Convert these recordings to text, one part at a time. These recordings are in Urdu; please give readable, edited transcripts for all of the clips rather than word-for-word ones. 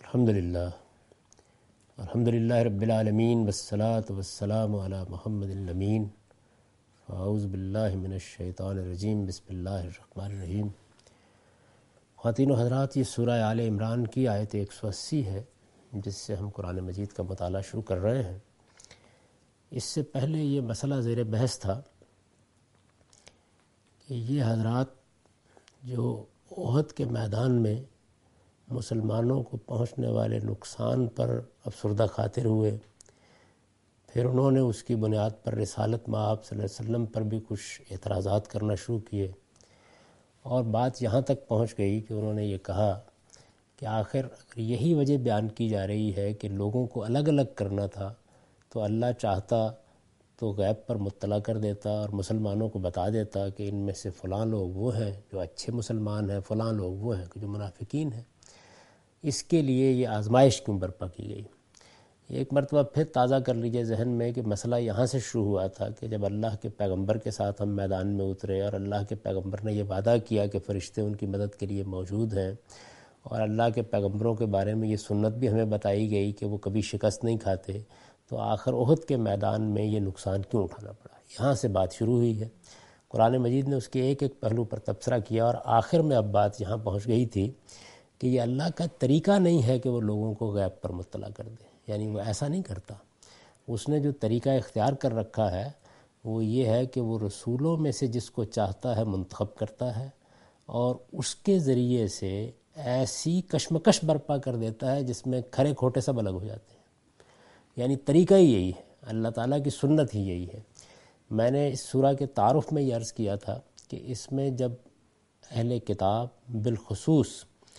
الحمدللہ رب العالمین والصلاة والسلام علی محمد الامین اعوذ باللہ من الشیطان الرجیم بسم اللہ الرحمن الرحیم۔ خواتین و حضرات، یہ سورہ آل عمران کی آیت 180 ہے جس سے ہم قرآن مجید کا مطالعہ شروع کر رہے ہیں۔ اس سے پہلے یہ مسئلہ زیر بحث تھا کہ یہ حضرات جو احد کے میدان میں مسلمانوں کو پہنچنے والے نقصان پر افسردہ خاطر ہوئے، پھر انہوں نے اس کی بنیاد پر رسالت مآب صلی اللہ علیہ وسلم پر بھی کچھ اعتراضات کرنا شروع کیے، اور بات یہاں تک پہنچ گئی کہ انہوں نے یہ کہا کہ آخر اگر یہی وجہ بیان کی جا رہی ہے کہ لوگوں کو الگ الگ کرنا تھا تو اللہ چاہتا تو غیب پر مطلع کر دیتا اور مسلمانوں کو بتا دیتا کہ ان میں سے فلاں لوگ وہ ہیں جو اچھے مسلمان ہیں، فلاں لوگ وہ ہیں کہ جو منافقین ہیں۔ اس کے لیے یہ آزمائش کیوں برپا کی گئی؟ ایک مرتبہ پھر تازہ کر لیجئے ذہن میں کہ مسئلہ یہاں سے شروع ہوا تھا کہ جب اللہ کے پیغمبر کے ساتھ ہم میدان میں اترے اور اللہ کے پیغمبر نے یہ وعدہ کیا کہ فرشتے ان کی مدد کے لیے موجود ہیں، اور اللہ کے پیغمبروں کے بارے میں یہ سنت بھی ہمیں بتائی گئی کہ وہ کبھی شکست نہیں کھاتے، تو آخر احد کے میدان میں یہ نقصان کیوں اٹھانا پڑا؟ یہاں سے بات شروع ہوئی ہے۔ قرآن مجید نے اس کے ایک ایک پہلو پر تبصرہ کیا، اور آخر میں اب بات یہاں پہنچ گئی تھی کہ یہ اللہ کا طریقہ نہیں ہے کہ وہ لوگوں کو غیب پر مطلع کر دے، یعنی وہ ایسا نہیں کرتا۔ اس نے جو طریقہ اختیار کر رکھا ہے وہ یہ ہے کہ وہ رسولوں میں سے جس کو چاہتا ہے منتخب کرتا ہے، اور اس کے ذریعے سے ایسی کشمکش برپا کر دیتا ہے جس میں کھرے کھوٹے سب الگ ہو جاتے ہیں۔ یعنی طریقہ ہی یہی ہے، اللہ تعالیٰ کی سنت ہی یہی ہے۔ میں نے اس سورہ کے تعارف میں یہ عرض کیا تھا کہ اس میں جب اہل کتاب بالخصوص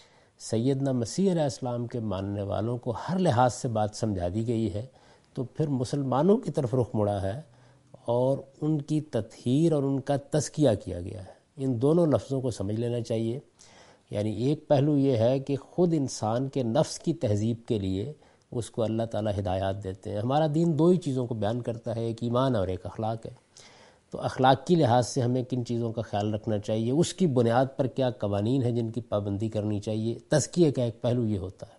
سیدنا مسیح علیہ السلام کے ماننے والوں کو ہر لحاظ سے بات سمجھا دی گئی ہے، تو پھر مسلمانوں کی طرف رخ مڑا ہے اور ان کی تطہیر اور ان کا تزکیہ کیا گیا ہے۔ ان دونوں لفظوں کو سمجھ لینا چاہیے۔ یعنی ایک پہلو یہ ہے کہ خود انسان کے نفس کی تہذیب کے لیے اس کو اللہ تعالیٰ ہدایات دیتے ہیں۔ ہمارا دین دو ہی چیزوں کو بیان کرتا ہے، ایک ایمان اور ایک اخلاق ہے۔ تو اخلاق کی لحاظ سے ہمیں کن چیزوں کا خیال رکھنا چاہیے، اس کی بنیاد پر کیا قوانین ہیں جن کی پابندی کرنی چاہیے۔ تزکیہ کا ایک پہلو یہ ہوتا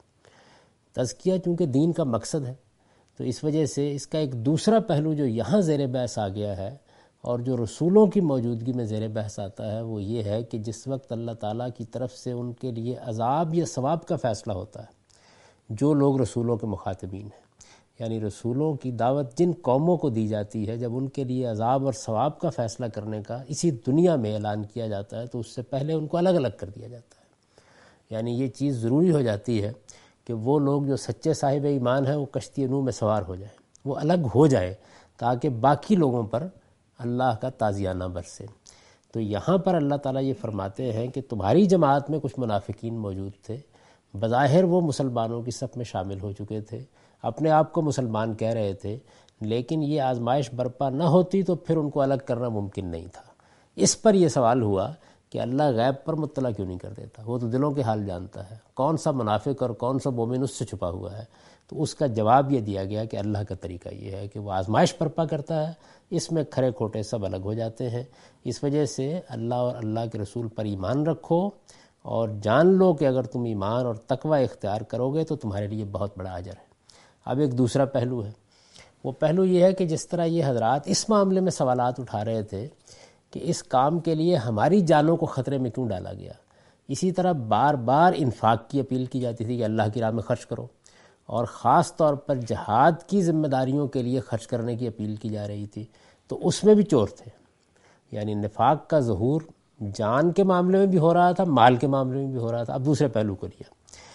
ہے۔ تزکیہ چونکہ دین کا مقصد ہے، تو اس وجہ سے اس کا ایک دوسرا پہلو جو یہاں زیر بحث آ گیا ہے اور جو رسولوں کی موجودگی میں زیر بحث آتا ہے، وہ یہ ہے کہ جس وقت اللہ تعالیٰ کی طرف سے ان کے لیے عذاب یا ثواب کا فیصلہ ہوتا ہے، جو لوگ رسولوں کے مخاطبین ہیں، یعنی رسولوں کی دعوت جن قوموں کو دی جاتی ہے، جب ان کے لیے عذاب اور ثواب کا فیصلہ کرنے کا اسی دنیا میں اعلان کیا جاتا ہے تو اس سے پہلے ان کو الگ الگ کر دیا جاتا ہے۔ یعنی یہ چیز ضروری ہو جاتی ہے کہ وہ لوگ جو سچے صاحب ایمان ہیں وہ کشتی نوح میں سوار ہو جائیں، وہ الگ ہو جائیں، تاکہ باقی لوگوں پر اللہ کا تعزیہ نہ برسے۔ تو یہاں پر اللہ تعالیٰ یہ فرماتے ہیں کہ تمہاری جماعت میں کچھ منافقین موجود تھے، بظاہر وہ مسلمانوں کی صف میں شامل ہو چکے تھے، اپنے آپ کو مسلمان کہہ رہے تھے، لیکن یہ آزمائش برپا نہ ہوتی تو پھر ان کو الگ کرنا ممکن نہیں تھا۔ اس پر یہ سوال ہوا کہ اللہ غیب پر مطلع کیوں نہیں کر دیتا؟ وہ تو دلوں کے حال جانتا ہے، کون سا منافق اور کون سا مومن اس سے چھپا ہوا ہے۔ تو اس کا جواب یہ دیا گیا کہ اللہ کا طریقہ یہ ہے کہ وہ آزمائش برپا کرتا ہے، اس میں کھرے کھوٹے سب الگ ہو جاتے ہیں۔ اس وجہ سے اللہ اور اللہ کے رسول پر ایمان رکھو، اور جان لو کہ اگر تم ایمان اور تقوی اختیار کرو گے تو تمہارے لیے بہت بڑا اجر ہے۔ اب ایک دوسرا پہلو ہے، وہ پہلو یہ ہے کہ جس طرح یہ حضرات اس معاملے میں سوالات اٹھا رہے تھے کہ اس کام کے لیے ہماری جانوں کو خطرے میں کیوں ڈالا گیا، اسی طرح بار بار انفاق کی اپیل کی جاتی تھی کہ اللہ کی راہ میں خرچ کرو، اور خاص طور پر جہاد کی ذمہ داریوں کے لیے خرچ کرنے کی اپیل کی جا رہی تھی، تو اس میں بھی چور تھے۔ یعنی نفاق کا ظہور جان کے معاملے میں بھی ہو رہا تھا، مال کے معاملے میں بھی ہو رہا تھا۔ اب دوسرے پہلو کو لیا،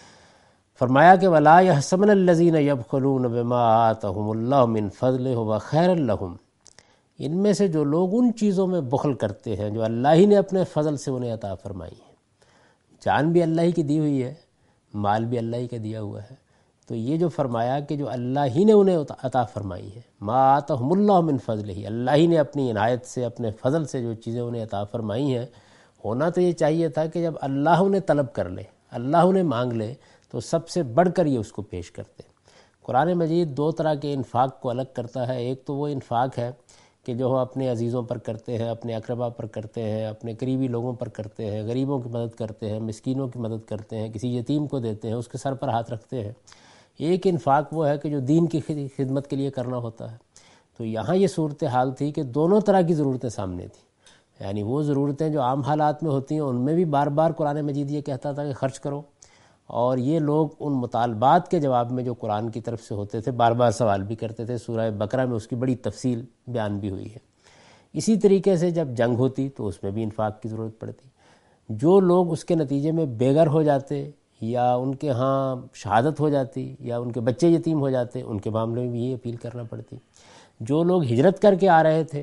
فرمایا کہ وَلَا يَحْسَبَنَّ الَّذِينَ يَبْخَلُونَ بِمَا آتَاهُمُ اللَّهُ مِنْ فَضْلِهِ هُوَ خَيْرًا لَهُمْ۔ ان میں سے جو لوگ ان چیزوں میں بخل کرتے ہیں جو اللہ ہی نے اپنے فضل سے انہیں عطا فرمائی ہیں، جان بھی اللہ ہی کی دی ہوئی ہے، مال بھی اللہ ہی کا دیا ہوا ہے، تو یہ جو فرمایا کہ جو اللہ ہی نے انہیں عطا فرمائی ہے، ما آتاہم اللہ من فضلہ، اللہ ہی نے اپنی عنایت سے، اپنے فضل سے جو چیزیں انہیں عطا فرمائی ہیں، ہونا تو یہ چاہیے تھا کہ جب اللہ انہیں طلب کر لے، اللہ انہیں مانگ لے، تو سب سے بڑھ کر یہ اس کو پیش کرتے۔ قرآن مجید دو طرح کے انفاق کو الگ کرتا ہے۔ ایک تو وہ انفاق ہے کہ جو اپنے عزیزوں پر کرتے ہیں، اپنے اقربا پر کرتے ہیں، اپنے قریبی لوگوں پر کرتے ہیں، غریبوں کی مدد کرتے ہیں، مسکینوں کی مدد کرتے ہیں، کسی یتیم کو دیتے ہیں، اس کے سر پر ہاتھ رکھتے ہیں۔ ایک انفاق وہ ہے کہ جو دین کی خدمت کے لیے کرنا ہوتا ہے۔ تو یہاں یہ صورتحال تھی کہ دونوں طرح کی ضرورتیں سامنے تھیں، یعنی وہ ضرورتیں جو عام حالات میں ہوتی ہیں ان میں بھی بار بار قرآن مجید یہ کہتا تھا کہ خرچ کرو، اور یہ لوگ ان مطالبات کے جواب میں جو قرآن کی طرف سے ہوتے تھے بار بار سوال بھی کرتے تھے۔ سورہ بقرہ میں اس کی بڑی تفصیل بیان بھی ہوئی ہے۔ اسی طریقے سے جب جنگ ہوتی تو اس میں بھی انفاق کی ضرورت پڑتی۔ جو لوگ اس کے نتیجے میں بے گھر ہو جاتے یا ان کے ہاں شہادت ہو جاتی یا ان کے بچے یتیم ہو جاتے، ان کے معاملے میں بھی یہ اپیل کرنا پڑتی۔ جو لوگ ہجرت کر کے آ رہے تھے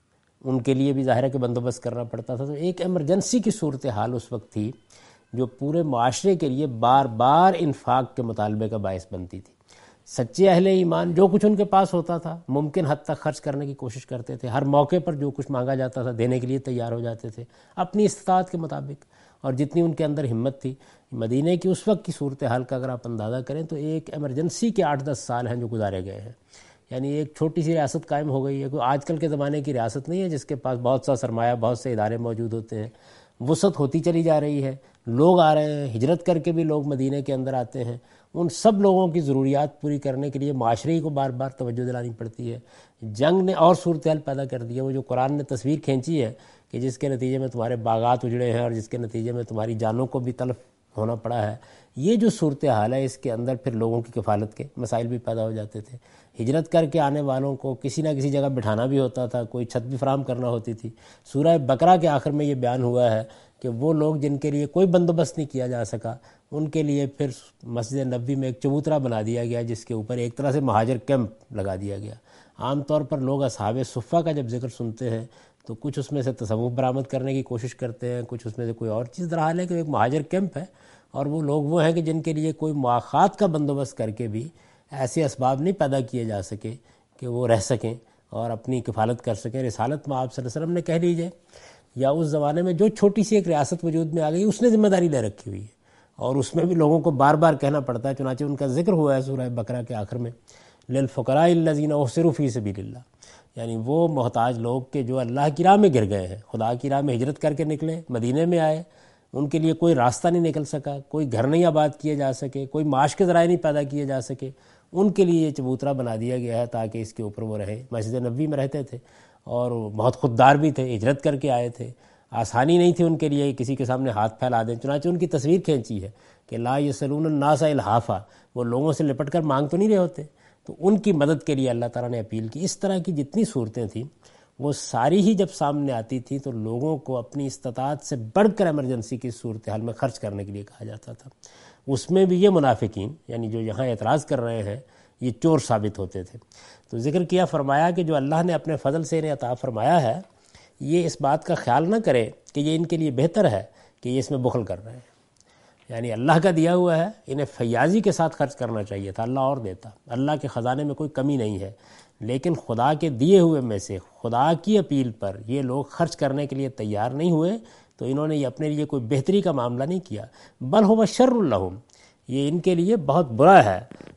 ان کے لیے بھی ظاہر ہے کہ بندوبست کرنا پڑتا تھا۔ تو ایک ایمرجنسی کی صورتحال اس وقت تھی جو پورے معاشرے کے لیے بار بار انفاق کے مطالبے کا باعث بنتی تھی۔ سچے اہل ایمان جو کچھ ان کے پاس ہوتا تھا ممکن حد تک خرچ کرنے کی کوشش کرتے تھے، ہر موقع پر جو کچھ مانگا جاتا تھا دینے کے لیے تیار ہو جاتے تھے اپنی استطاعت کے مطابق، اور جتنی ان کے اندر ہمت تھی۔ مدینہ کی اس وقت کی صورتحال کا اگر آپ اندازہ کریں تو ایک ایمرجنسی کے 8-10 سال ہیں جو گزارے گئے ہیں، یعنی ایک چھوٹی سی ریاست قائم ہو گئی ہے، کوئی آج کل کے زمانے کی ریاست نہیں ہے جس کے پاس بہت سا سرمایہ، بہت سے ادارے موجود ہوتے ہیں۔ وسعت ہوتی چلی جا رہی ہے، لوگ آ رہے ہیں، ہجرت کر کے بھی لوگ مدینہ کے اندر آتے ہیں۔ ان سب لوگوں کی ضروریات پوری کرنے کے لیے معاشرے کو بار بار توجہ دلانی پڑتی ہے۔ جنگ نے اور صورتحال پیدا کر دی ہے، وہ جو قرآن نے تصویر کھینچی ہے کہ جس کے نتیجے میں تمہارے باغات اجڑے ہیں اور جس کے نتیجے میں تمہاری جانوں کو بھی تلف ہونا پڑا ہے، یہ جو صورتحال ہے اس کے اندر پھر لوگوں کی کفالت کے مسائل بھی پیدا ہو جاتے تھے۔ ہجرت کر کے آنے والوں کو کسی نہ کسی جگہ بٹھانا بھی ہوتا تھا، کوئی چھت بھی فراہم کرنا ہوتی تھی۔ سورہ بقرہ کے آخر میں یہ بیان ہوا ہے کہ وہ لوگ جن کے لیے کوئی بندوبست نہیں کیا جا سکا ان کے لیے پھر مسجد نبوی میں ایک چبوترا بنا دیا گیا جس کے اوپر ایک طرح سے مہاجر کیمپ لگا دیا گیا۔ عام طور پر لوگ اصحاب صفہ کا جب ذکر سنتے ہیں تو کچھ اس میں سے تصوف برآمد کرنے کی کوشش کرتے ہیں، کچھ اس میں سے کوئی اور چیز درحال ہے کہ ایک مہاجر کیمپ ہے، اور وہ لوگ وہ ہیں کہ جن کے لیے کوئی مواخات کا بندوبست کر کے بھی ایسے اسباب نہیں پیدا کیے جا سکے کہ وہ رہ سکیں اور اپنی کفالت کر سکیں۔ رسالت میں آپ صلی اللہ علیہ وسلم نے کہہ لیجئے یا اس زمانے میں جو چھوٹی سی ایک ریاست وجود میں آ گئی اس نے ذمہ داری لے رکھی ہوئی ہے، اور اس میں بھی لوگوں کو بار بار کہنا پڑتا ہے۔ چنانچہ ان کا ذکر ہوا ہے سورہ بقرہ کے آخر میں، للفقراء الذین احصروا فی سبیل اللہ، یعنی وہ محتاج لوگ کہ جو اللہ کی راہ میں گر گئے ہیں، خدا کی راہ میں ہجرت کر کے نکلے، مدینے میں آئے، ان کے لیے کوئی راستہ نہیں نکل سکا، کوئی گھر نہیں آباد کیے جا سکے، کوئی معاش کے ذرائع نہیں پیدا کیے جا سکے، ان کے لیے یہ چبوترا بنا دیا گیا ہے تاکہ اس کے اوپر وہ رہے۔ مسجد نبوی میں رہتے تھے اور بہت خوددار بھی تھے، ہجرت کر کے آئے تھے، آسانی نہیں تھی ان کے لیے کسی کے سامنے ہاتھ پھیلا دیں۔ چنانچہ ان کی تصویر کھینچی ہے کہ لا یسألون الناس الحافا، وہ لوگوں سے لپٹ کر مانگ تو نہیں رہے ہوتے، تو ان کی مدد کے لیے اللہ تعالیٰ نے اپیل کی۔ اس طرح کی جتنی صورتیں تھیں وہ ساری ہی جب سامنے آتی تھی تو لوگوں کو اپنی استطاعت سے بڑھ کر ایمرجنسی کی صورتحال میں خرچ کرنے کے لیے کہا جاتا تھا۔ اس میں بھی یہ منافقین یعنی جو یہاں اعتراض کر رہے ہیں یہ چور ثابت ہوتے تھے۔ تو ذکر کیا، فرمایا کہ جو اللہ نے اپنے فضل سے انہیں عطا فرمایا ہے یہ اس بات کا خیال نہ کرے کہ یہ ان کے لیے بہتر ہے کہ یہ اس میں بخل کر رہے ہیں، یعنی اللہ کا دیا ہوا ہے، انہیں فیاضی کے ساتھ خرچ کرنا چاہیے تھا، اللہ اور دیتا، اللہ کے خزانے میں کوئی کمی نہیں ہے، لیکن خدا کے دیے ہوئے میں سے خدا کی اپیل پر یہ لوگ خرچ کرنے کے لیے تیار نہیں ہوئے، تو انہوں نے یہ اپنے لیے کوئی بہتری کا معاملہ نہیں کیا، بل هو شر لهم، یہ ان کے لیے بہت برا ہے۔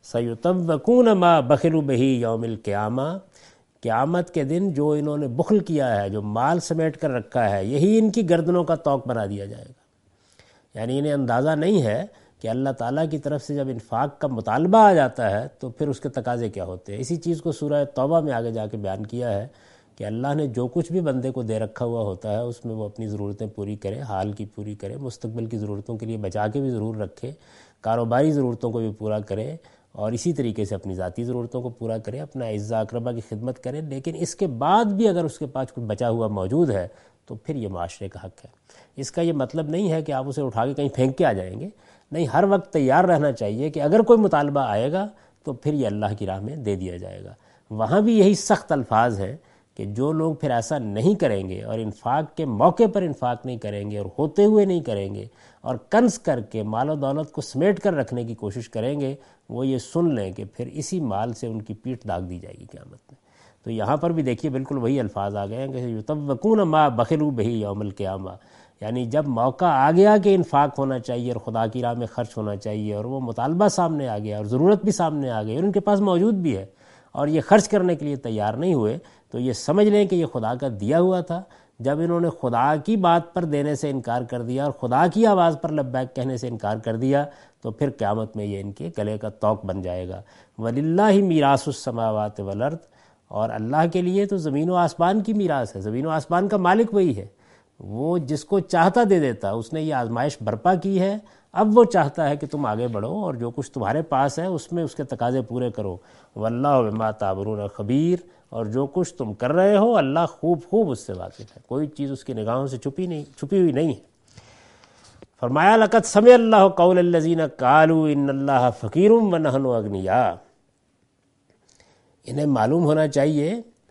سیطوقون ما بخلوا به یوم القیامہ، قیامت کے دن جو انہوں نے بخل کیا ہے، جو مال سمیٹ کر رکھا ہے، یہی ان کی گردنوں کا طوق بنا دیا جائے گا۔ یعنی انہیں اندازہ نہیں ہے کہ اللہ تعالیٰ کی طرف سے جب انفاق کا مطالبہ آ جاتا ہے تو پھر اس کے تقاضے کیا ہوتے ہیں۔ اسی چیز کو سورہ توبہ میں آگے جا کے بیان کیا ہے کہ اللہ نے جو کچھ بھی بندے کو دے رکھا ہوا ہوتا ہے اس میں وہ اپنی ضرورتیں پوری کرے، حال کی پوری کرے، مستقبل کی ضرورتوں کے لیے بچا کے بھی ضرور رکھے، کاروباری ضرورتوں کو بھی پورا کرے، اور اسی طریقے سے اپنی ذاتی ضرورتوں کو پورا کرے، اپنا اعزا اقربا کی خدمت کرے، لیکن اس کے بعد بھی اگر اس کے پاس کچھ بچا ہوا موجود ہے تو پھر یہ معاشرے کا حق ہے۔ اس کا یہ مطلب نہیں ہے کہ آپ اسے اٹھا کے کہیں پھینک کے آ جائیں گے، نہیں، ہر وقت تیار رہنا چاہیے کہ اگر کوئی مطالبہ آئے گا تو پھر یہ اللہ کی راہ میں دے دیا جائے گا۔ وہاں بھی یہی سخت الفاظ ہیں کہ جو لوگ پھر ایسا نہیں کریں گے اور انفاق کے موقع پر انفاق نہیں کریں گے اور ہوتے ہوئے نہیں کریں گے اور کنز کر کے مال و دولت کو سمیٹ کر رکھنے کی کوشش کریں گے، وہ یہ سن لیں کہ پھر اسی مال سے ان کی پیٹھ داغ دی جائے گی قیامت میں۔ تو یہاں پر بھی دیکھیے بالکل وہی الفاظ آ گئے ہیں کہ یطوقون ما بخلوا بہ یوم القیامہ، یعنی جب موقع آ گیا کہ انفاق ہونا چاہیے اور خدا کی راہ میں خرچ ہونا چاہیے اور وہ مطالبہ سامنے آ گیا اور ضرورت بھی سامنے آ گئی اور ان کے پاس موجود بھی ہے اور یہ خرچ کرنے کے لیے تیار نہیں ہوئے تو یہ سمجھ لیں کہ یہ خدا کا دیا ہوا تھا۔ جب انہوں نے خدا کی بات پر دینے سے انکار کر دیا اور خدا کی آواز پر لبیک کہنے سے انکار کر دیا تو پھر قیامت میں یہ ان کے گلے کا طوق بن جائے گا۔ وَلِلَّهِ مِيرَاثُ السَّمَاوَاتِ وَالْأَرْضِ، اور اللہ کے لیے تو زمین و آسمان کی میراث ہے، زمین و آسمان کا مالک وہی ہے، وہ جس کو چاہتا دے دیتا۔ اس نے یہ آزمائش برپا کی ہے، اب وہ چاہتا ہے کہ تم آگے بڑھو اور جو کچھ تمہارے پاس ہے اس میں اس کے تقاضے پورے کرو۔ وَاللَّهُ بِمَا تَعْمَلُونَ خَبِيرٌ، اور جو کچھ تم کر رہے ہو اللہ خوب اس سے واقف ہے، کوئی چیز اس کی نگاہوں سے چھپی ہوئی نہیں ہے۔ فرمایا لقد سمع اللہ قول الذین قالوا ان اللہ فقیر ونحن اغنیاء، انہیں معلوم ہونا چاہیے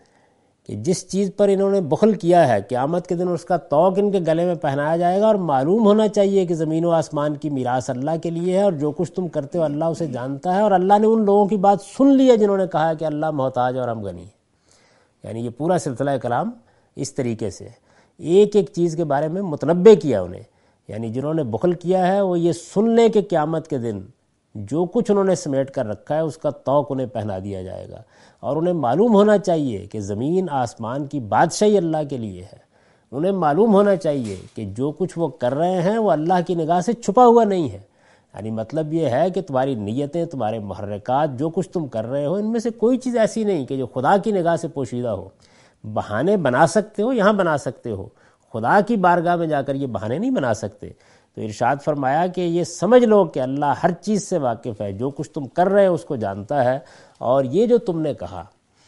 کہ جس چیز پر انہوں نے بخل کیا ہے قیامت کے دن اس کا طوق ان کے گلے میں پہنایا جائے گا، اور معلوم ہونا چاہیے کہ زمین و آسمان کی میراث اللہ کے لیے ہے اور جو کچھ تم کرتے ہو اللہ اسے جانتا ہے، اور اللہ نے ان لوگوں کی بات سن لی ہے جنہوں نے کہا ہے کہ اللہ محتاج اور ہم غنی ہیں۔ یعنی یہ پورا سلسلہ کلام اس طریقے سے ایک ایک چیز کے بارے میں متنبع کیا انہیں، یعنی جنہوں نے بخل کیا ہے وہ یہ سن لیں کہ قیامت کے دن جو کچھ انہوں نے سمیٹ کر رکھا ہے اس کا طوق انہیں پہنا دیا جائے گا، اور انہیں معلوم ہونا چاہیے کہ زمین آسمان کی بادشاہی اللہ کے لیے ہے، انہیں معلوم ہونا چاہیے کہ جو کچھ وہ کر رہے ہیں وہ اللہ کی نگاہ سے چھپا ہوا نہیں ہے۔ یعنی مطلب یہ ہے کہ تمہاری نیتیں، تمہارے محرکات، جو کچھ تم کر رہے ہو ان میں سے کوئی چیز ایسی نہیں کہ جو خدا کی نگاہ سے پوشیدہ ہو۔ بہانے بنا سکتے ہو، یہاں بنا سکتے ہو، خدا کی بارگاہ میں جا کر یہ بہانے نہیں بنا سکتے۔ تو ارشاد فرمایا کہ یہ سمجھ لو کہ اللہ ہر چیز سے واقف ہے، جو کچھ تم کر رہے ہو اس کو جانتا ہے۔ اور یہ جو تم نے کہا،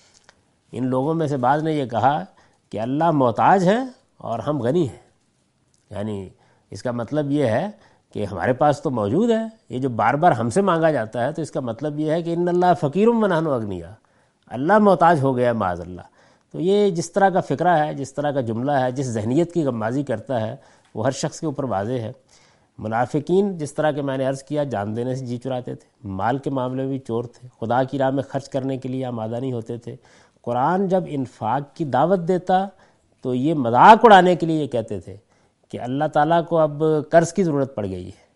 ان لوگوں میں سے بعض نے یہ کہا کہ اللہ محتاج ہے اور ہم غنی ہیں، یعنی اس کا مطلب یہ ہے کہ ہمارے پاس تو موجود ہے، یہ جو بار بار ہم سے مانگا جاتا ہے تو اس کا مطلب یہ ہے کہ ان اللہ فقیر ونحن اغنیاء، اللہ محتاج ہو گیا معاذ اللہ۔ تو یہ جس طرح کا فقرہ ہے، جس طرح کا جملہ ہے، جس ذہنیت کی غمازی کرتا ہے وہ ہر شخص کے اوپر واضح ہے۔ منافقین جس طرح کہ میں نے عرض کیا جان دینے سے جی چراتے تھے، مال کے معاملے میں بھی چور تھے، خدا کی راہ میں خرچ کرنے کے لیے آمادہ نہیں ہوتے تھے۔ قرآن جب انفاق کی دعوت دیتا تو یہ مذاق اڑانے کے لیے یہ کہتے تھے کہ اللہ تعالیٰ کو اب قرض کی ضرورت پڑ گئی ہے،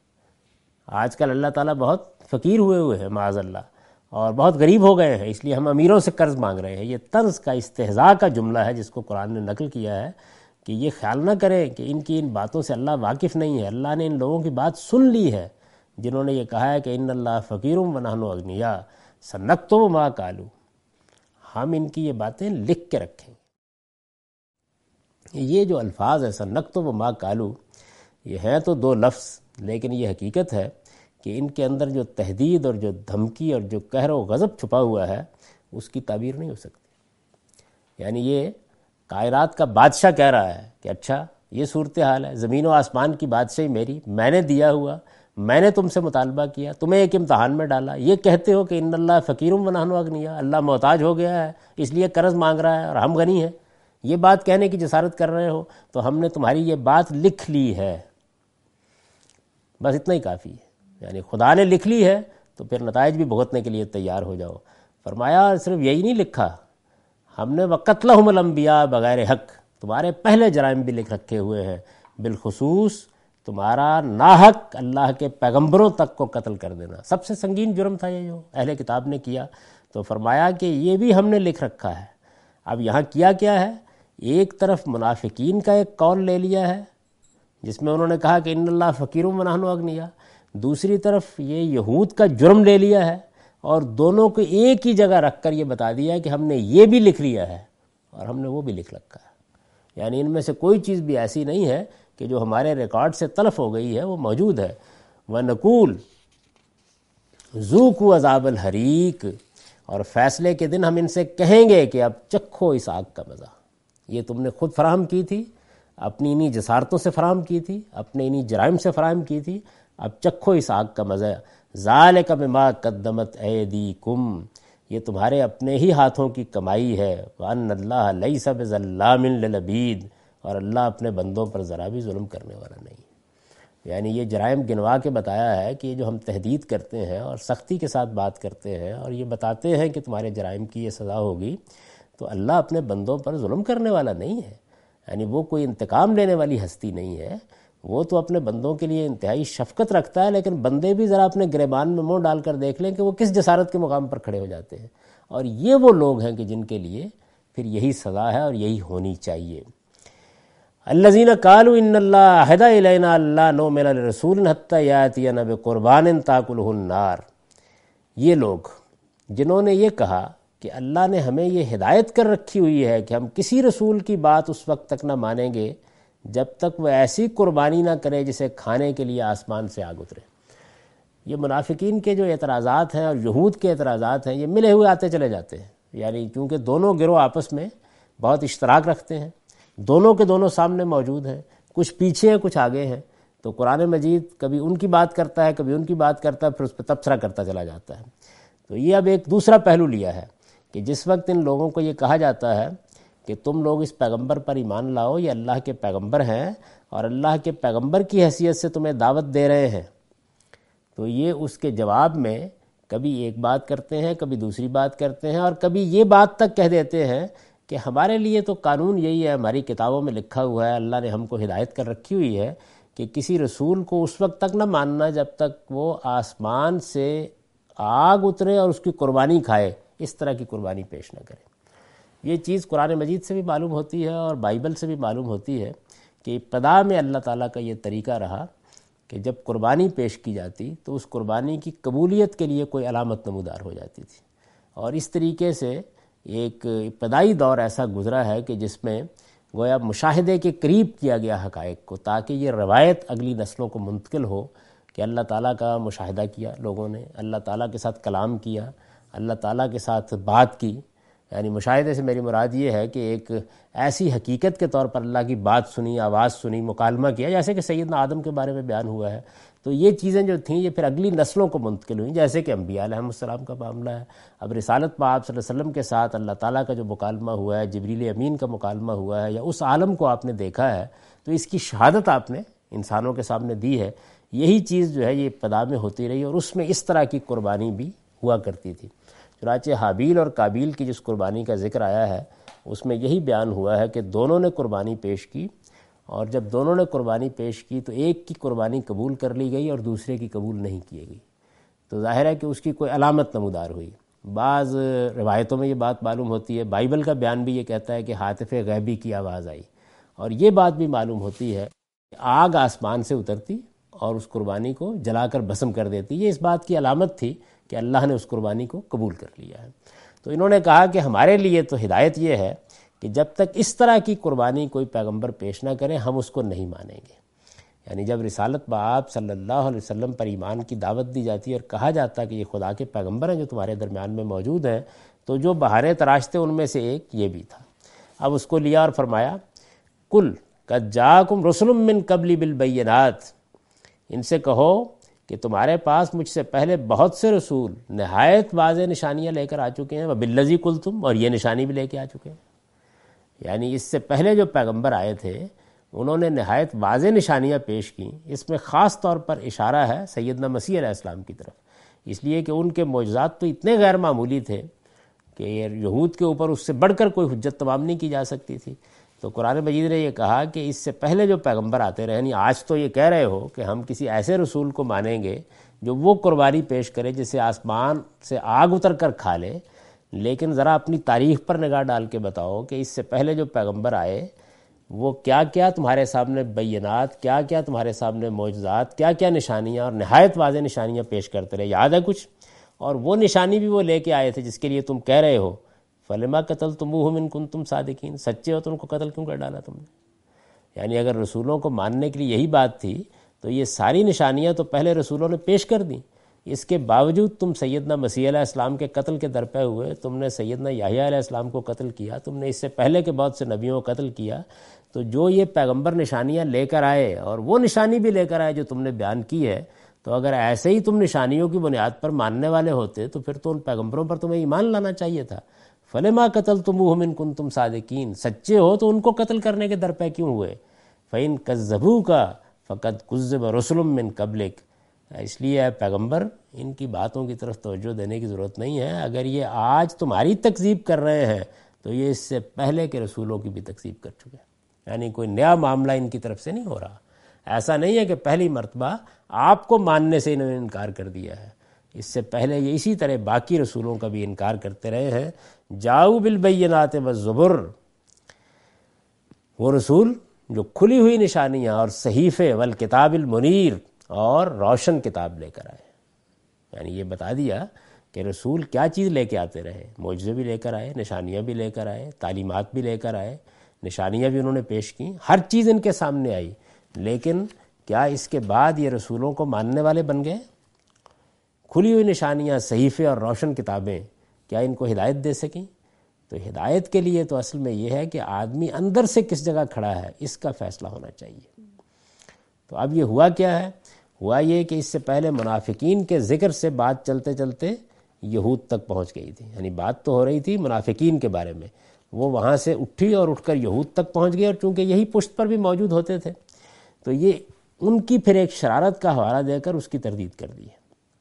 آج کل اللہ تعالیٰ بہت فقیر ہوئے ہیں معاذ اللہ، اور بہت غریب ہو گئے ہیں، اس لیے ہم امیروں سے قرض مانگ رہے ہیں۔ یہ طنز کا استہزاء کا جملہ ہے جس کو قرآن نے نقل کیا ہے کہ یہ خیال نہ کریں کہ ان کی ان باتوں سے اللہ واقف نہیں ہے، اللہ نے ان لوگوں کی بات سن لی ہے جنہوں نے یہ کہا ہے کہ ان اللہ فقیر ونحن اغنیاء سنکتب ما قالوا، ہم ان کی یہ باتیں لکھ کے رکھیں۔ یہ جو الفاظ ہے سنکتب ما قالوا، یہ ہیں تو دو لفظ، لیکن یہ حقیقت ہے کہ ان کے اندر جو تہدید اور جو دھمکی اور جو قہر و غضب چھپا ہوا ہے اس کی تعبیر نہیں ہو سکتی۔ یعنی یہ کائنات کا بادشاہ کہہ رہا ہے کہ اچھا یہ صورتحال ہے، زمین و آسمان کی بادشاہی میری، میں نے دیا ہوا، میں نے تم سے مطالبہ کیا، تمہیں ایک امتحان میں ڈالا، یہ کہتے ہو کہ ان اللہ فقیر ونحن اغنیاء، اللہ محتاج ہو گیا ہے اس لیے قرض مانگ رہا ہے اور ہم غنی ہیں، یہ بات کہنے کی جسارت کر رہے ہو تو ہم نے تمہاری یہ بات لکھ لی ہے، بس اتنا ہی کافی ہے۔ یعنی خدا نے لکھ لی ہے تو پھر نتائج بھی بھگتنے کے لیے تیار ہو جاؤ۔ فرمایا صرف یہی نہیں لکھا، ہم نے وقتلہم الانبیاء بغیر حق، تمہارے پہلے جرائم بھی لکھ رکھے ہوئے ہیں، بالخصوص تمہارا ناحق اللہ کے پیغمبروں تک کو قتل کر دینا، سب سے سنگین جرم تھا یہ جو اہل کتاب نے کیا۔ تو فرمایا کہ یہ بھی ہم نے لکھ رکھا ہے۔ اب یہاں کیا ہے، ایک طرف منافقین کا ایک قول لے لیا ہے جس میں انہوں نے کہا کہ ان اللہ فقیر ونحن اغنیاء، دوسری طرف یہ یہود کا جرم لے لیا ہے، اور دونوں کو ایک ہی جگہ رکھ کر یہ بتا دیا ہے کہ ہم نے یہ بھی لکھ لیا ہے اور ہم نے وہ بھی لکھ رکھا ہے۔ یعنی ان میں سے کوئی چیز بھی ایسی نہیں ہے کہ جو ہمارے ریکارڈ سے تلف ہو گئی ہے، وہ موجود ہے۔ وَنَقُولُ ذُوقُوا عَذَابَ الْحَرِيقِ، اور فیصلے کے دن ہم ان سے کہیں گے کہ اب چکھو اس آگ کا مزہ، یہ تم نے خود فراہم کی تھی، اپنی انہی جسارتوں سے فراہم کی تھی، اپنے انہی جرائم سے فراہم کی تھی، اب چکھو اس آگ کا مزہ۔ ذَلِكَ بِمَا قَدَّمَتْ أَيْدِيكُمْ، یہ تمہارے اپنے ہی ہاتھوں کی کمائی ہے۔ وَأَنَّ اللَّهَ لَيْسَ بِظَلَّامٍ لِّلْعَبِيدِ، اور اللہ اپنے بندوں پر ذرا بھی ظلم کرنے والا نہیں۔ یعنی یہ جرائم گنوا کے بتایا ہے کہ یہ جو ہم تہدید کرتے ہیں اور سختی کے ساتھ بات کرتے ہیں اور یہ بتاتے ہیں کہ تمہارے جرائم کی یہ سزا ہوگی، تو اللہ اپنے بندوں پر ظلم کرنے والا نہیں ہے، یعنی وہ کوئی انتقام لینے والی ہستی نہیں ہے، وہ تو اپنے بندوں کے لیے انتہائی شفقت رکھتا ہے، لیکن بندے بھی ذرا اپنے گریبان میں منہ ڈال کر دیکھ لیں کہ وہ کس جسارت کے مقام پر کھڑے ہو جاتے ہیں، اور یہ وہ لوگ ہیں کہ جن کے لیے پھر یہی سزا ہے اور یہی ہونی چاہیے۔ الذین قالوا ان اللہ عہد الینا اللہ نؤمن لرسول حتی یاتینا بقربان تاکلہ النار، یہ لوگ جنہوں نے یہ کہا کہ اللہ نے ہمیں یہ ہدایت کر رکھی ہوئی ہے کہ ہم کسی رسول کی بات اس وقت تک نہ مانیں گے جب تک وہ ایسی قربانی نہ کرے جسے کھانے کے لیے آسمان سے آگ اترے۔ یہ منافقین کے جو اعتراضات ہیں اور یہود کے اعتراضات ہیں، یہ ملے ہوئے آتے چلے جاتے ہیں، یعنی کیونکہ دونوں گروہ آپس میں بہت اشتراک رکھتے ہیں، دونوں کے دونوں سامنے موجود ہیں، کچھ پیچھے ہیں کچھ آگے ہیں، تو قرآن مجید کبھی ان کی بات کرتا ہے کبھی ان کی بات کرتا ہے، پھر اس پہ تبصرہ کرتا چلا جاتا ہے۔ تو یہ اب ایک دوسرا پہلو لیا ہے کہ جس وقت ان لوگوں کو یہ کہا جاتا ہے کہ تم لوگ اس پیغمبر پر ایمان لاؤ، یہ اللہ کے پیغمبر ہیں اور اللہ کے پیغمبر کی حیثیت سے تمہیں دعوت دے رہے ہیں، تو یہ اس کے جواب میں کبھی ایک بات کرتے ہیں کبھی دوسری بات کرتے ہیں، اور کبھی یہ بات تک کہہ دیتے ہیں کہ ہمارے لیے تو قانون یہی ہے، ہماری کتابوں میں لکھا ہوا ہے، اللہ نے ہم کو ہدایت کر رکھی ہوئی ہے کہ کسی رسول کو اس وقت تک نہ ماننا جب تک وہ آسمان سے آگ اترے اور اس کی قربانی کھائے، اس طرح کی قربانی پیش نہ کرے۔ یہ چیز قرآن مجید سے بھی معلوم ہوتی ہے اور بائبل سے بھی معلوم ہوتی ہے کہ ابتدا میں اللہ تعالیٰ کا یہ طریقہ رہا کہ جب قربانی پیش کی جاتی تو اس قربانی کی قبولیت کے لیے کوئی علامت نمودار ہو جاتی تھی، اور اس طریقے سے ایک ابتدائی دور ایسا گزرا ہے کہ جس میں گویا مشاہدے کے قریب کیا گیا حقائق کو، تاکہ یہ روایت اگلی نسلوں کو منتقل ہو کہ اللہ تعالیٰ کا مشاہدہ کیا لوگوں نے، اللہ تعالیٰ کے ساتھ کلام کیا، اللہ تعالیٰ کے ساتھ بات کی۔ یعنی مشاہدے سے میری مراد یہ ہے کہ ایک ایسی حقیقت کے طور پر اللہ کی بات سنی، آواز سنی، مکالمہ کیا، جیسے کہ سیدنا آدم کے بارے میں بیان ہوا ہے۔ تو یہ چیزیں جو تھیں یہ پھر اگلی نسلوں کو منتقل ہوئیں، جیسے کہ انبیاء علیہ السلام کا معاملہ ہے۔ اب رسالت میں آپ صلی اللہ علیہ وسلم کے ساتھ اللہ تعالیٰ کا جو مکالمہ ہوا ہے، جبریل امین کا مکالمہ ہوا ہے، یا اس عالم کو آپ نے دیکھا ہے، تو اس کی شہادت آپ نے انسانوں کے سامنے دی ہے۔ یہی چیز جو ہے یہ ابتدا میں ہوتی رہی، اور اس میں اس طرح کی قربانی بھی ہوا کرتی تھی۔ چنانچہ حابیل اور قابیل کی جس قربانی کا ذکر آیا ہے اس میں یہی بیان ہوا ہے کہ دونوں نے قربانی پیش کی، اور جب دونوں نے قربانی پیش کی تو ایک کی قربانی قبول کر لی گئی اور دوسرے کی قبول نہیں کی گئی، تو ظاہر ہے کہ اس کی کوئی علامت نمودار ہوئی۔ بعض روایتوں میں یہ بات معلوم ہوتی ہے، بائبل کا بیان بھی یہ کہتا ہے کہ ہاتف غیبی کی آواز آئی، اور یہ بات بھی معلوم ہوتی ہے کہ آگ آسمان سے اترتی اور اس قربانی کو جلا کر بھسم کر دیتی۔ یہ اس بات کی علامت تھی کہ اللہ نے اس قربانی کو قبول کر لیا ہے۔ تو انہوں نے کہا کہ ہمارے لیے تو ہدایت یہ ہے کہ جب تک اس طرح کی قربانی کوئی پیغمبر پیش نہ کرے ہم اس کو نہیں مانیں گے۔ یعنی جب رسالت بآب صلی اللہ علیہ وسلم پر ایمان کی دعوت دی جاتی ہے اور کہا جاتا ہے کہ یہ خدا کے پیغمبر ہیں جو تمہارے درمیان میں موجود ہیں، تو جو بہانے تراشتے ان میں سے ایک یہ بھی تھا۔ اب اس کو لیا اور فرمایا کل قد جاءکم رسل من قبلی بالبینات، ان سے کہو کہ تمہارے پاس مجھ سے پہلے بہت سے رسول نہایت واضح نشانیاں لے کر آ چکے ہیں، وبالذی قلتم، اور یہ نشانی بھی لے کے آ چکے ہیں۔ یعنی اس سے پہلے جو پیغمبر آئے تھے انہوں نے نہایت واضح نشانیاں پیش کیں۔ اس میں خاص طور پر اشارہ ہے سیدنا مسیح علیہ السلام کی طرف، اس لیے کہ ان کے معجزات تو اتنے غیر معمولی تھے کہ یہود کے اوپر اس سے بڑھ کر کوئی حجت تمام نہیں کی جا سکتی تھی۔ تو قرآن مجید نے یہ کہا کہ اس سے پہلے جو پیغمبر آتے رہے، یعنی آج تو یہ کہہ رہے ہو کہ ہم کسی ایسے رسول کو مانیں گے جو وہ قربانی پیش کرے جسے آسمان سے آگ اتر کر کھا لے، لیکن ذرا اپنی تاریخ پر نگاہ ڈال کے بتاؤ کہ اس سے پہلے جو پیغمبر آئے وہ کیا کیا تمہارے سامنے بینات، کیا کیا تمہارے سامنے معجزات، کیا کیا نشانیاں اور نہایت واضح نشانیاں پیش کرتے رہے، یاد ہے کچھ؟ اور وہ نشانی بھی وہ لے کے آئے تھے جس کے لیے تم کہہ رہے ہو فلما قتلتموہم ان کنتم صادقین، سچے ہو تو ان کو قتل کیوں کر ڈالا تم نے؟ یعنی اگر رسولوں کو ماننے کے لیے یہی بات تھی تو یہ ساری نشانیاں تو پہلے رسولوں نے پیش کر دیں، اس کے باوجود تم سیدنا مسیح علیہ السلام کے قتل کے درپے ہوئے، تم نے سیدنا یحییٰ علیہ السلام کو قتل کیا، تم نے اس سے پہلے کے بہت سے نبیوں کو قتل کیا۔ تو جو یہ پیغمبر نشانیاں لے کر آئے اور وہ نشانی بھی لے کر آئے جو تم نے بیان کی ہے، تو اگر ایسے ہی تم نشانیوں کی بنیاد پر ماننے والے ہوتے تو پھر تو ان پیغمبروں پر تمہیں ایمان لانا چاہیے تھا۔ فلما قتلتموہم ان کنتم صادقین، سچے ہو تو ان کو قتل کرنے کے درپے کیوں ہوئے؟ فإن کذبوک فقد کذب رسل من قبلک، اس لیے اے پیغمبر ان کی باتوں کی طرف توجہ دینے کی ضرورت نہیں ہے۔ اگر یہ آج تمہاری تکذیب کر رہے ہیں تو یہ اس سے پہلے کے رسولوں کی بھی تکذیب کر چکے ہیں، یعنی کوئی نیا معاملہ ان کی طرف سے نہیں ہو رہا۔ ایسا نہیں ہے کہ پہلی مرتبہ آپ کو ماننے سے انہوں نے انکار کر دیا ہے، اس سے پہلے یہ اسی طرح باقی رسولوں کا بھی انکار کرتے رہے ہیں۔ جاؤ بالبینات والزبر، وہ رسول جو کھلی ہوئی نشانیاں اور صحیفے والکتاب المنیر اور روشن کتاب لے کر آئے، یعنی یہ بتا دیا کہ رسول کیا چیز لے کے آتے رہے، معجزے بھی لے کر آئے، نشانیاں بھی لے کر آئے، تعلیمات بھی لے کر آئے، نشانیاں بھی انہوں نے پیش کیں، ہر چیز ان کے سامنے آئی، لیکن کیا اس کے بعد یہ رسولوں کو ماننے والے بن گئے؟ کھلی ہوئی نشانیاں، صحیفے اور روشن کتابیں کیا ان کو ہدایت دے سکیں؟ تو ہدایت کے لیے تو اصل میں یہ ہے کہ آدمی اندر سے کس جگہ کھڑا ہے، اس کا فیصلہ ہونا چاہیے۔ تو اب یہ ہوا کیا ہے؟ ہوا یہ کہ اس سے پہلے منافقین کے ذکر سے بات چلتے چلتے یہود تک پہنچ گئی تھی، یعنی بات تو ہو رہی تھی منافقین کے بارے میں، وہ وہاں سے اٹھی اور اٹھ کر یہود تک پہنچ گئی، اور چونکہ یہی پشت پر بھی موجود ہوتے تھے تو یہ ان کی پھر ایک شرارت کا حوالہ دے کر اس کی تردید کر دی ہے۔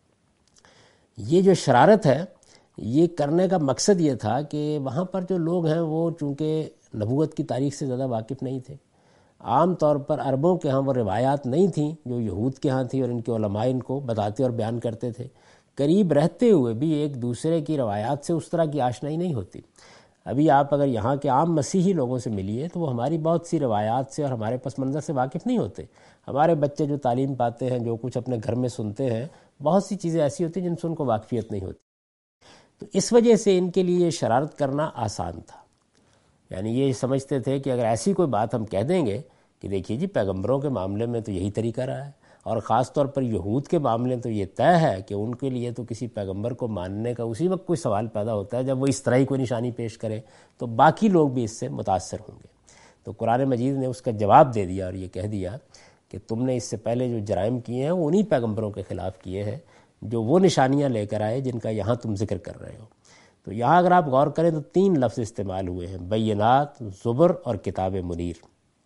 یہ جو شرارت ہے، یہ کرنے کا مقصد یہ تھا کہ وہاں پر جو لوگ ہیں وہ چونکہ نبوت کی تاریخ سے زیادہ واقف نہیں تھے، عام طور پر عربوں کے ہاں وہ روایات نہیں تھیں جو یہود کے ہاں تھی، اور ان کے علماء ان کو بتاتے اور بیان کرتے تھے۔ قریب رہتے ہوئے بھی ایک دوسرے کی روایات سے اس طرح کی آشنائی نہیں ہوتی۔ ابھی آپ اگر یہاں کے عام مسیحی لوگوں سے ملیے تو وہ ہماری بہت سی روایات سے اور ہمارے پس منظر سے واقف نہیں ہوتے۔ ہمارے بچے جو تعلیم پاتے ہیں، جو کچھ اپنے گھر میں سنتے ہیں، بہت سی چیزیں ایسی ہوتی ہیں جن سے ان کو واقفیت نہیں ہوتی۔ تو اس وجہ سے ان کے لیے شرارت کرنا آسان تھا، یعنی یہ سمجھتے تھے کہ اگر ایسی کوئی بات ہم کہہ دیں گے کہ دیکھیے جی پیغمبروں کے معاملے میں تو یہی طریقہ رہا ہے، اور خاص طور پر یہود کے معاملے تو یہ طے ہے کہ ان کے لیے تو کسی پیغمبر کو ماننے کا اسی وقت کوئی سوال پیدا ہوتا ہے جب وہ اس طرح ہی کوئی نشانی پیش کرے، تو باقی لوگ بھی اس سے متاثر ہوں گے۔ تو قرآن مجید نے اس کا جواب دے دیا اور یہ کہہ دیا کہ تم نے اس سے پہلے جو جرائم کیے ہیں وہ انہی پیغمبروں کے خلاف کیے ہیں جو وہ نشانیاں لے کر آئے جن کا یہاں تم ذکر کر رہے ہو۔ تو یہاں اگر آپ غور کریں تو 3 لفظ استعمال ہوئے ہیں، بینات، زبر اور کتاب منیر۔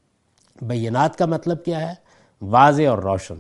بینات کا مطلب کیا ہے؟ واضح اور روشن۔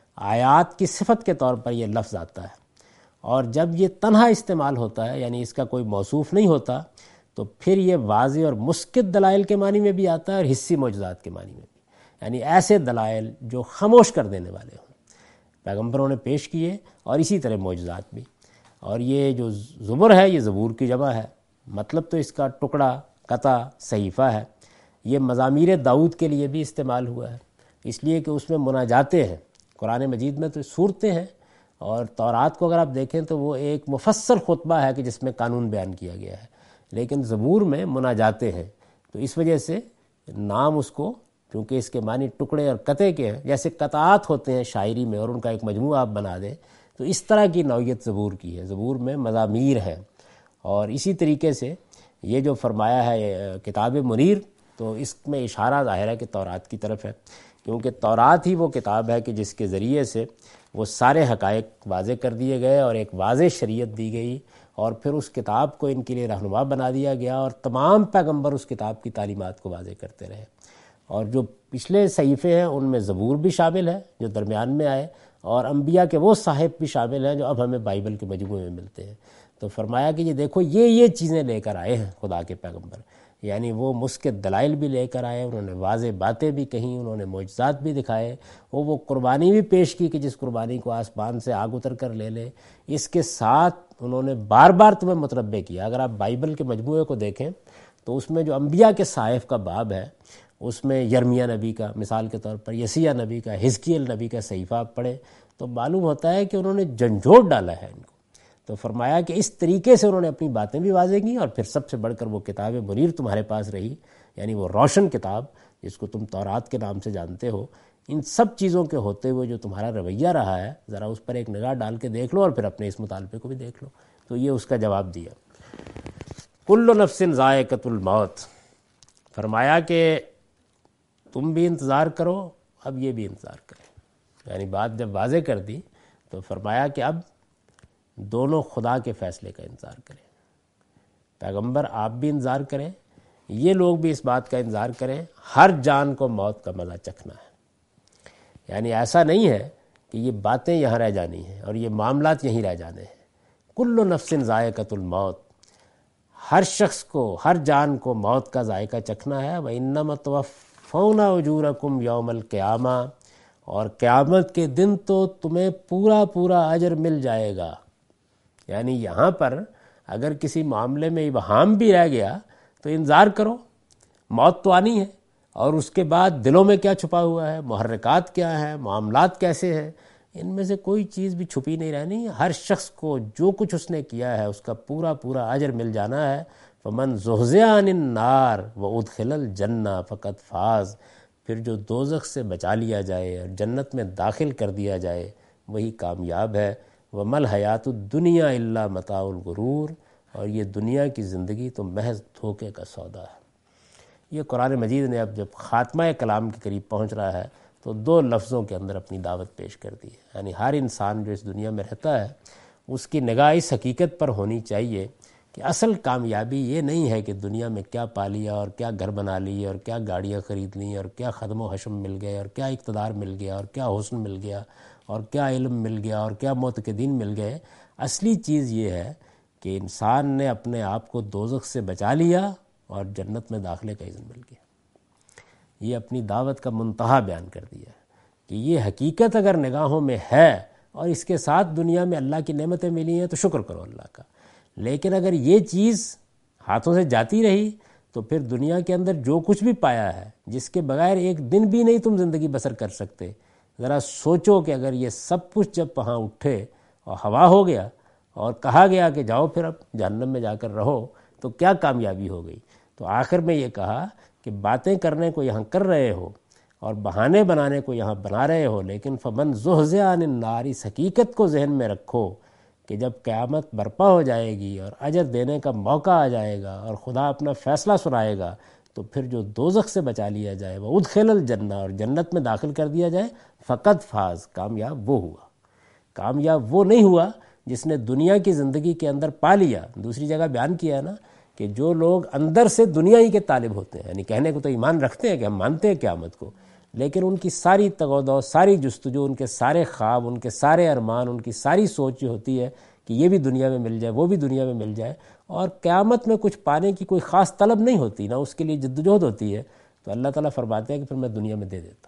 آیات کی صفت کے طور پر یہ لفظ آتا ہے، اور جب یہ تنہا استعمال ہوتا ہے یعنی اس کا کوئی موصوف نہیں ہوتا تو پھر یہ واضح اور مسکت دلائل کے معنی میں بھی آتا ہے اور حسی معجزات کے معنی میں بھی، یعنی ایسے دلائل جو خاموش کر دینے والے ہوں، پیغمبروں نے پیش کیے، اور اسی طرح معجزات بھی۔ اور یہ جو زبر ہے یہ زبور کی جمع ہے، مطلب تو اس کا ٹکڑا، قطع، صحیفہ ہے۔ یہ مزامیر داؤد کے لیے بھی استعمال ہوا ہے، اس لیے کہ اس میں مناجاتیں ہیں۔ قرآن مجید میں تو صورتیں ہیں، اور تورات کو اگر آپ دیکھیں تو وہ ایک مفصل خطبہ ہے کہ جس میں قانون بیان کیا گیا ہے، لیکن زبور میں مناجاتیں ہیں، تو اس وجہ سے نام اس کو، کیونکہ اس کے معنی ٹکڑے اور قطع کے ہیں، جیسے قطعات ہوتے ہیں شاعری میں اور ان کا ایک مجموعہ آپ بنا دیں، تو اس طرح کی نوعیت زبور کی ہے۔ زبور میں مزامیر ہیں، اور اسی طریقے سے یہ جو فرمایا ہے کتاب منیر، تو اس میں اشارہ ظاہر ہے کہ تورات کی طرف ہے، کیونکہ تورات ہی وہ کتاب ہے کہ جس کے ذریعے سے وہ سارے حقائق واضح کر دیے گئے اور ایک واضح شریعت دی گئی، اور پھر اس کتاب کو ان کے لیے رہنما بنا دیا گیا، اور تمام پیغمبر اس کتاب کی تعلیمات کو واضح کرتے رہے۔ اور جو پچھلے صحیفے ہیں ان میں زبور بھی شامل ہے جو درمیان میں آئے، اور انبیاء کے وہ صاحب بھی شامل ہیں جو اب ہمیں بائبل کے مجموعے میں ملتے ہیں۔ تو فرمایا کہ یہ دیکھو یہ چیزیں لے کر آئے ہیں خدا کے پیغمبر، یعنی وہ مسکت دلائل بھی لے کر آئے، انہوں نے واضح باتیں بھی کہیں، انہوں نے معجزات بھی دکھائے، وہ قربانی بھی پیش کی کہ جس قربانی کو آسمان سے آگ اتر کر لے لے۔ اس کے ساتھ انہوں نے بار بار تمہیں متنبع کیا۔ اگر آپ بائبل کے مجموعے کو دیکھیں تو اس میں جو انبیاء کے صحائف کا باب ہے اس میں یرمیہ نبی کا، مثال کے طور پر یسیہ نبی کا، حزقیل نبی کا صحیفہ آپ پڑھیں تو معلوم ہوتا ہے کہ انہوں نے جھنجھوڑ ڈالا ہے ان کو۔ تو فرمایا کہ اس طریقے سے انہوں نے اپنی باتیں بھی واضح کی، اور پھر سب سے بڑھ کر وہ کتاب منیر تمہارے پاس رہی، یعنی وہ روشن کتاب جس کو تم تورات کے نام سے جانتے ہو۔ ان سب چیزوں کے ہوتے ہوئے جو تمہارا رویہ رہا ہے ذرا اس پر ایک نگاہ ڈال کے دیکھ لو، اور پھر اپنے اس مطالبے کو بھی دیکھ لو۔ تو یہ اس کا جواب دیا۔ کل نفس ذائقۃ الموت، فرمایا کہ تم بھی انتظار کرو، اب یہ بھی انتظار کریں، یعنی بات جب واضح کر دی تو فرمایا کہ اب دونوں خدا کے فیصلے کا انتظار کریں۔ پیغمبر آپ بھی انتظار کریں، یہ لوگ بھی اس بات کا انتظار کریں، ہر جان کو موت کا مزہ چکھنا ہے، یعنی ایسا نہیں ہے کہ یہ باتیں یہاں رہ جانی ہیں اور یہ معاملات یہیں رہ جانے ہیں۔ کل نفس ذائقۃ الموت، ہر شخص کو، ہر جان کو موت کا ذائقہ چکھنا ہے۔ وَإِنَّمَا تُوَفَّوْنَ أُجُورَكُمْ يَوْمَ الْقِيَامَةِ، اور قیامت کے دن تو تمہیں پورا پورا اجر مل جائے گا۔ یعنی یہاں پر اگر کسی معاملے میں ابہام بھی رہ گیا تو انتظار کرو، موت تو آنی ہے، اور اس کے بعد دلوں میں کیا چھپا ہوا ہے، محرکات کیا ہیں، معاملات کیسے ہیں، ان میں سے کوئی چیز بھی چھپی نہیں رہنی۔ ہر شخص کو جو کچھ اس نے کیا ہے اس کا پورا پورا اجر مل جانا ہے۔ فمن زحزح عن النار وادخل الجنہ فقد فاز، پھر جو دوزخ سے بچا لیا جائے اور جنت میں داخل کر دیا جائے وہی کامیاب ہے۔ وما الحیات الدنیا الا متاع الغرور، اور یہ دنیا کی زندگی تو محض دھوکے کا سودا ہے۔ یہ قرآن مجید نے اب جب خاتمہ کلام کے قریب پہنچ رہا ہے تو دو لفظوں کے اندر اپنی دعوت پیش کر دی ہے۔ یعنی ہر انسان جو اس دنیا میں رہتا ہے اس کی نگاہ اس حقیقت پر ہونی چاہیے کہ اصل کامیابی یہ نہیں ہے کہ دنیا میں کیا پا لیا اور کیا گھر بنا لی اور کیا گاڑیاں خرید لیں اور کیا خدم و حشم مل گئے اور کیا اقتدار مل گیا اور کیا حسن مل گیا اور کیا علم مل گیا اور کیا معتقدین مل گئے۔ اصلی چیز یہ ہے کہ انسان نے اپنے آپ کو دوزخ سے بچا لیا اور جنت میں داخلے کا اذن مل گیا۔ یہ اپنی دعوت کا منتہا بیان کر دیا ہے کہ یہ حقیقت اگر نگاہوں میں ہے اور اس کے ساتھ دنیا میں اللہ کی نعمتیں ملی ہیں تو شکر کرو اللہ کا، لیکن اگر یہ چیز ہاتھوں سے جاتی رہی تو پھر دنیا کے اندر جو کچھ بھی پایا ہے، جس کے بغیر ایک دن بھی نہیں تم زندگی بسر کر سکتے، ذرا سوچو کہ اگر یہ سب کچھ جب وہاں اٹھے اور ہوا ہو گیا اور کہا گیا کہ جاؤ پھر اب جہنم میں جا کر رہو تو کیا کامیابی ہو گئی۔ تو آخر میں یہ کہا کہ باتیں کرنے کو یہاں کر رہے ہو اور بہانے بنانے کو یہاں بنا رہے ہو، لیکن فمن زحزح عن النار، اس حقیقت کو ذہن میں رکھو کہ جب قیامت برپا ہو جائے گی اور اجر دینے کا موقع آ جائے گا اور خدا اپنا فیصلہ سنائے گا تو پھر جو دوزخ سے بچا لیا جائے وہ ادخل الجنہ، اور جنت میں داخل کر دیا جائے، فقط فاز، کامیاب وہ ہوا۔ کامیاب وہ نہیں ہوا جس نے دنیا کی زندگی کے اندر پا لیا۔ دوسری جگہ بیان کیا ہے نا کہ جو لوگ اندر سے دنیا ہی کے طالب ہوتے ہیں، یعنی کہنے کو تو ایمان رکھتے ہیں کہ ہم مانتے ہیں قیامت کو، لیکن ان کی ساری تغودو، ساری جستجو، ان کے سارے خواب، ان کے سارے ارمان، ان کی ساری سوچ یہ ہوتی ہے کہ یہ بھی دنیا میں مل جائے، وہ بھی دنیا میں مل جائے، اور قیامت میں کچھ پانے کی کوئی خاص طلب نہیں ہوتی، نہ اس کے لیے جدوجہد ہوتی ہے۔ تو اللہ تعالیٰ فرماتے ہیں کہ پھر میں دنیا میں دے دیتا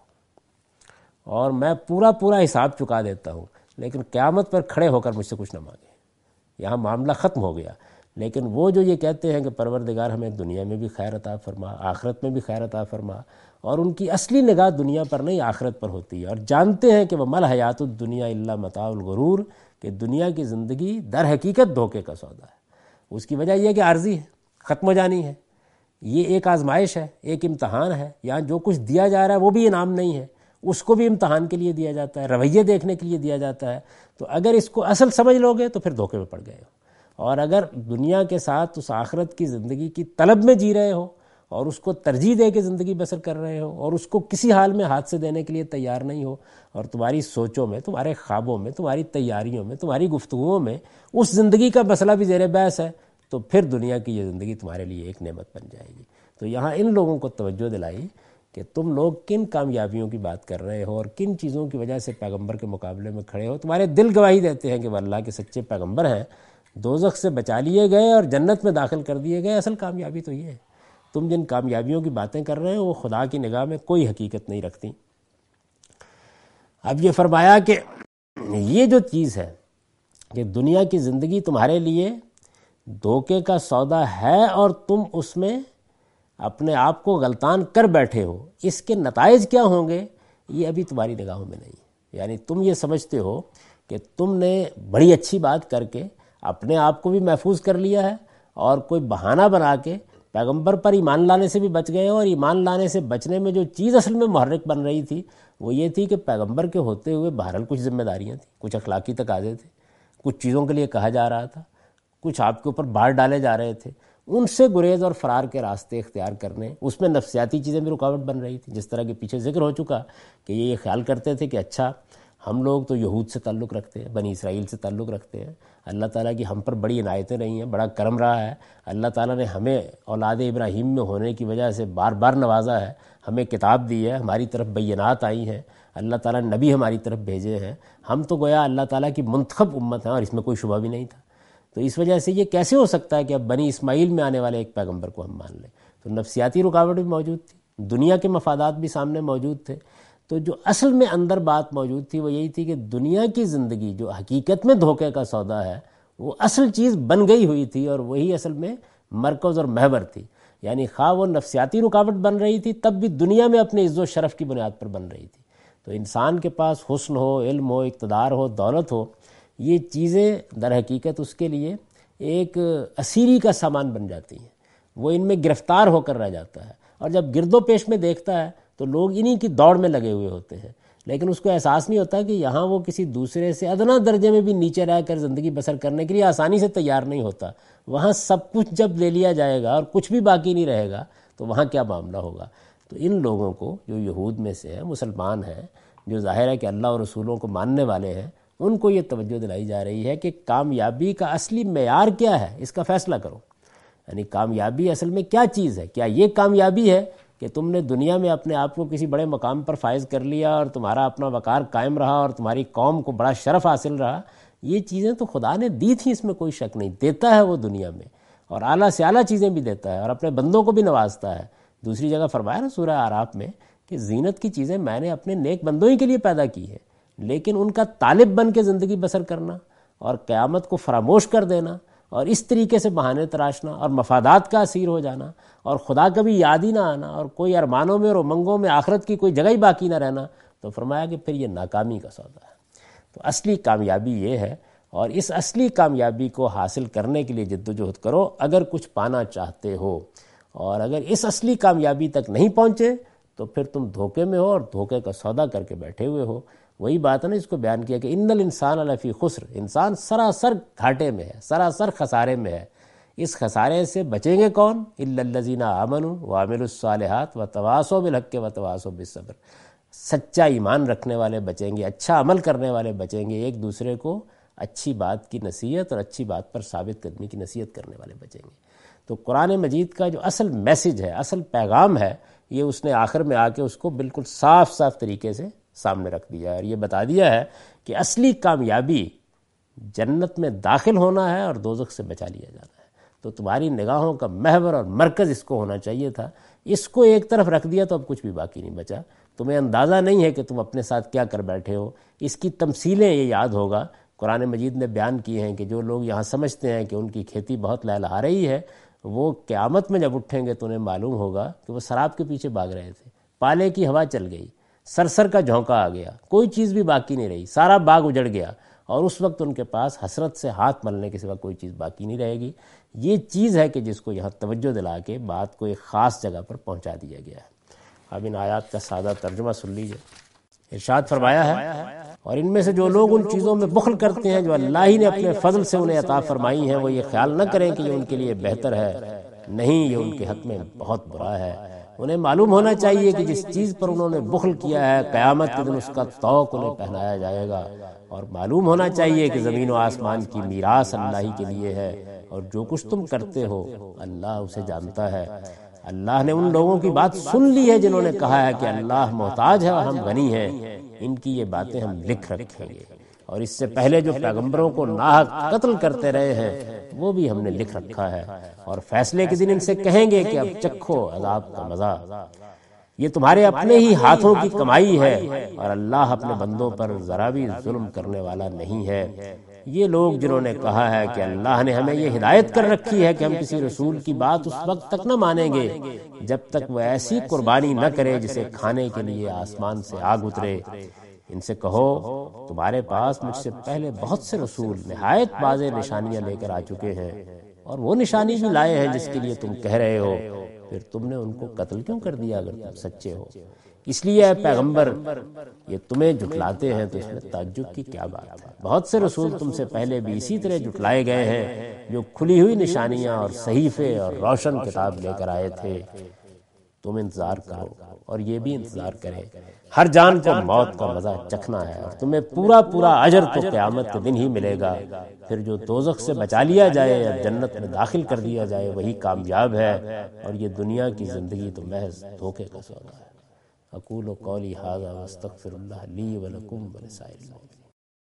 ہوں اور میں پورا پورا حساب چکا دیتا ہوں، لیکن قیامت پر کھڑے ہو کر مجھ سے کچھ نہ مانگے، یہاں معاملہ ختم ہو گیا۔ لیکن وہ جو یہ کہتے ہیں کہ پروردگار ہمیں دنیا میں بھی خیر عطا فرما، آخرت میں بھی خیر عطا فرما، اور ان کی اصلی نگاہ دنیا پر نہیں آخرت پر ہوتی ہے، اور جانتے ہیں کہ وَمَا الْحَيَاةُ الدُّنْيَا إِلَّا مَتَاعُ الْغُرُورِ، کہ دنیا کی زندگی در حقیقت دھوکے کا سودا ہے۔ اس کی وجہ یہ ہے کہ عارضی ہے، ختم ہو جانی ہے، یہ ایک آزمائش ہے، ایک امتحان ہے۔ یہاں جو کچھ دیا جا رہا ہے وہ بھی انعام نہیں ہے، اس کو بھی امتحان کے لیے دیا جاتا ہے، رویے دیکھنے کے لیے دیا جاتا ہے۔ تو اگر اس کو اصل سمجھ لو گے تو پھر دھوکے میں پڑ گئے ہو، اور اگر دنیا کے ساتھ اس آخرت کی زندگی کی طلب میں جی رہے ہو اور اس کو ترجیح دے کے زندگی بسر کر رہے ہو اور اس کو کسی حال میں ہاتھ سے دینے کے لیے تیار نہیں ہو، اور تمہاری سوچوں میں، تمہارے خوابوں میں، تمہاری تیاریوں میں، تمہاری گفتگوؤں میں اس زندگی کا مسئلہ بھی زیر بحث ہے، تو پھر دنیا کی یہ زندگی تمہارے لیے ایک نعمت بن جائے گی۔ تو یہاں ان لوگوں کو توجہ دلائی کہ تم لوگ کن کامیابیوں کی بات کر رہے ہو اور کن چیزوں کی وجہ سے پیغمبر کے مقابلے میں کھڑے ہو۔ تمہارے دل گواہی دیتے ہیں کہ وہ اللہ کے سچے پیغمبر ہیں، دوزخ سے بچا لیے گئے اور جنت میں داخل کر دیے گئے۔ اصل کامیابی تو یہ ہے، تم جن کامیابیوں کی باتیں کر رہے ہو وہ خدا کی نگاہ میں کوئی حقیقت نہیں رکھتی۔ اب یہ فرمایا کہ یہ جو چیز ہے کہ دنیا کی زندگی تمہارے لیے دھوکے کا سودا ہے اور تم اس میں اپنے آپ کو غلطان کر بیٹھے ہو، اس کے نتائج کیا ہوں گے یہ ابھی تمہاری نگاہوں میں نہیں ہے۔ یعنی تم یہ سمجھتے ہو کہ تم نے بڑی اچھی بات کر کے اپنے آپ کو بھی محفوظ کر لیا ہے اور کوئی بہانہ بنا کے پیغمبر پر ایمان لانے سے بھی بچ گئے ہو، اور ایمان لانے سے بچنے میں جو چیز اصل میں محرک بن رہی تھی وہ یہ تھی کہ پیغمبر کے ہوتے ہوئے بہرحال کچھ ذمہ داریاں تھیں، کچھ اخلاقی تقاضے تھے، کچھ چیزوں کے لیے کہا جا رہا تھا، کچھ آپ کے اوپر بار ڈالے جا رہے تھے، ان سے گریز اور فرار کے راستے اختیار کرنے، اس میں نفسیاتی چیزیں بھی رکاوٹ بن رہی تھیں، جس طرح کہ پیچھے ذکر ہو چکا کہ یہ خیال کرتے تھے کہ اچھا ہم لوگ تو یہود سے تعلق رکھتے ہیں، بنی اسرائیل سے تعلق رکھتے ہیں، اللہ تعالیٰ کی ہم پر بڑی عنایتیں رہی ہیں، بڑا کرم رہا ہے، اللہ تعالیٰ نے ہمیں اولاد ابراہیم میں ہونے کی وجہ سے بار بار نوازا ہے، ہمیں کتاب دی ہے، ہماری طرف بینات آئی ہیں، اللہ تعالیٰ نے نبی ہماری طرف بھیجے ہیں، ہم تو گویا اللہ تعالیٰ کی منتخب امت ہیں، اور اس میں کوئی شبہ بھی نہیں تھا۔ تو اس وجہ سے یہ کیسے ہو سکتا ہے کہ اب بنی اسماعیل میں آنے والے ایک پیغمبر کو ہم مان لیں؟ تو نفسیاتی رکاوٹ بھی موجود تھی، دنیا کے مفادات بھی سامنے موجود تھے۔ تو جو اصل میں اندر بات موجود تھی وہ یہی تھی کہ دنیا کی زندگی جو حقیقت میں دھوکے کا سودا ہے وہ اصل چیز بن گئی ہوئی تھی اور وہی اصل میں مرکز اور محور تھی. یعنی خواہ وہ نفسیاتی رکاوٹ بن رہی تھی تب بھی دنیا میں اپنے عز و شرف کی بنیاد پر بن رہی تھی. تو انسان کے پاس حسن ہو، علم ہو، اقتدار ہو، دولت ہو، یہ چیزیں در حقیقت اس کے لیے ایک اسیری کا سامان بن جاتی ہیں. وہ ان میں گرفتار ہو کر رہ جاتا ہے، اور جب گرد و پیش میں دیکھتا ہے تو لوگ انہی کی دوڑ میں لگے ہوئے ہوتے ہیں، لیکن اس کو احساس نہیں ہوتا کہ یہاں وہ کسی دوسرے سے ادنا درجے میں بھی نیچے رہ کر زندگی بسر کرنے کے لیے آسانی سے تیار نہیں ہوتا. وہاں سب کچھ جب لے لیا جائے گا اور کچھ بھی باقی نہیں رہے گا تو وہاں کیا معاملہ ہوگا. تو ان لوگوں کو جو یہود میں سے ہیں، مسلمان ہیں، جو ظاہر ہے کہ اللہ اور رسولوں کو ماننے والے ہیں، ان کو یہ توجہ دلائی جا رہی ہے کہ کامیابی کا اصلی معیار کیا ہے، اس کا فیصلہ کرو. یعنی کامیابی اصل میں کیا چیز ہے؟ کیا یہ کامیابی ہے کہ تم نے دنیا میں اپنے آپ کو کسی بڑے مقام پر فائز کر لیا اور تمہارا اپنا وقار قائم رہا اور تمہاری قوم کو بڑا شرف حاصل رہا؟ یہ چیزیں تو خدا نے دی تھیں، اس میں کوئی شک نہیں. دیتا ہے وہ دنیا میں، اور اعلیٰ سے اعلیٰ چیزیں بھی دیتا ہے اور اپنے بندوں کو بھی نوازتا ہے. دوسری جگہ فرمایا نا سورہ اعراف میں کہ زینت کی چیزیں میں نے اپنے نیک بندوں ہی کے لیے پیدا کی ہے، لیکن ان کا طالب بن کے زندگی بسر کرنا اور قیامت کو فراموش کر دینا اور اس طریقے سے بہانے تراشنا اور مفادات کا اسیر ہو جانا اور خدا کا بھی یاد ہی نہ آنا اور کوئی ارمانوں میں اور امنگوں میں آخرت کی کوئی جگہ ہی باقی نہ رہنا، تو فرمایا کہ پھر یہ ناکامی کا سودا ہے. تو اصلی کامیابی یہ ہے، اور اس اصلی کامیابی کو حاصل کرنے کے لیے جدوجہد کرو اگر کچھ پانا چاہتے ہو. اور اگر اس اصلی کامیابی تک نہیں پہنچے تو پھر تم دھوکے میں ہو اور دھوکے کا سودا کر کے بیٹھے ہوئے ہو. وہی بات ہے نا، اس کو بیان کیا کہ ان الانسان لفی خسر، انسان سراسر گھاٹے میں ہے، سراسر خسارے میں ہے. اس خسارے سے بچیں گے کون؟ الا الذین آمنوا وعملوا الصالحات وتواصوا بالحق وتواصوا بالصبر. سچا ایمان رکھنے والے بچیں گے، اچھا عمل کرنے والے بچیں گے، ایک دوسرے کو اچھی بات کی نصیحت اور اچھی بات پر ثابت قدمی کی نصیحت کرنے والے بچیں گے. تو قرآن مجید کا جو اصل میسج ہے، اصل پیغام ہے، یہ اس نے آخر میں آ کے اس کو بالکل صاف صاف طریقے سے سامنے رکھ دیا ہے اور یہ بتا دیا ہے کہ اصلی کامیابی جنت میں داخل ہونا ہے اور دوزخ سے بچا لیا جانا ہے. تو تمہاری نگاہوں کا محور اور مرکز اس کو ہونا چاہیے تھا. اس کو ایک طرف رکھ دیا تو اب کچھ بھی باقی نہیں بچا. تمہیں اندازہ نہیں ہے کہ تم اپنے ساتھ کیا کر بیٹھے ہو. اس کی تمثیلیں یہ یاد ہوگا قرآن مجید نے بیان کی ہیں کہ جو لوگ یہاں سمجھتے ہیں کہ ان کی کھیتی بہت لہلہا رہی ہے، وہ قیامت میں جب اٹھیں گے تو انہیں معلوم ہوگا کہ وہ سراب کے پیچھے بھاگ رہے تھے. پالے کی ہوا چل گئی، سرسر کا جھونکا آ گیا، کوئی چیز بھی باقی نہیں رہی، سارا باغ اجڑ گیا، اور اس وقت ان کے پاس حسرت سے ہاتھ ملنے کے سوا کوئی چیز باقی نہیں رہے گی. یہ چیز ہے کہ جس کو یہاں توجہ دلا کے بات کو ایک خاص جگہ پر پہنچا دیا گیا ہے. اب ان آیات کا سادہ ترجمہ سن لیجئے. ارشاد فرمایا ہے، اور ان میں سے جو لوگ ان چیزوں میں بخل کرتے ہیں جو اللہ ہی نے اپنے فضل سے انہیں عطا فرمائی ہیں، وہ یہ خیال نہ کریں کہ یہ ان کے لیے بہتر ہے، نہیں، یہ ان کے حق میں بہت برا ہے. انہیں معلوم ہونا چاہیے کہ جس چیز پر انہوں نے بخل کیا ہے قیامت کے دن اس کا طوق انہیں پہنایا جائے گا. اور معلوم ہونا چاہیے کہ زمین و آسمان کی میراث اللہ ہی کے لیے ہے، اور جو کچھ تم کرتے ہو اللہ اسے جانتا ہے. اللہ نے ان لوگوں کی بات سن لی ہے جنہوں نے کہا ہے کہ اللہ محتاج ہے اور ہم غنی ہیں. ان کی یہ باتیں ہم لکھ رکھیں گے، اور اس سے پہلے جو پیغمبروں کو ناحق قتل کرتے رہے ہیں وہ بھی ہم نے لکھ رکھا ہے. اور فیصلے کے دن ان سے کہیں گے کہ اب چکھو عذاب کا مزہ، یہ تمہارے اپنے ہی ہاتھوں کی کمائی ہے، اور اللہ اپنے بندوں پر ذرا بھی ظلم کرنے والا نہیں ہے. یہ لوگ جنہوں نے کہا ہے کہ اللہ نے ہمیں یہ ہدایت کر رکھی ہے کہ ہم کسی رسول کی بات اس وقت تک نہ مانیں گے جب تک وہ ایسی قربانی نہ کرے جسے کھانے کے لیے آسمان سے آگ اترے. ان سے کہو تمہارے پاس مجھ سے پہلے بہت سے رسول نہایت واضح نشانیاں لے کر آ چکے ہیں، اور وہ نشانی بھی لائے ہیں جس کے لیے تم کہہ رہے ہو، پھر تم نے ان کو قتل کیوں کر دیا اگر تم سچے ہو؟ اس لیے اے پیغمبر یہ تمہیں جھٹلاتے ہیں تو اس میں تعجب کی کیا بات ہے. بہت سے رسول تم سے پہلے بھی اسی طرح جھٹلائے گئے ہیں جو کھلی ہوئی نشانیاں اور صحیفے اور روشن کتاب لے کر آئے تھے. تم انتظار کرو اور یہ بھی انتظار کرے. ہر جان کو موت کا مزہ چکھنا ہے، اور تمہیں پورا پورا اجر تو قیامت کے دن ہی ملے گا. پھر جو دوزخ سے بچا لیا جائے یا جنت میں داخل کر دیا جائے وہی کامیاب ہے، اور یہ دنیا کی زندگی تو محض دھوکے کا سودا ہے. اقول قولی ھذا واستغفر اللہ لی ولکم ولسائر المؤمنین.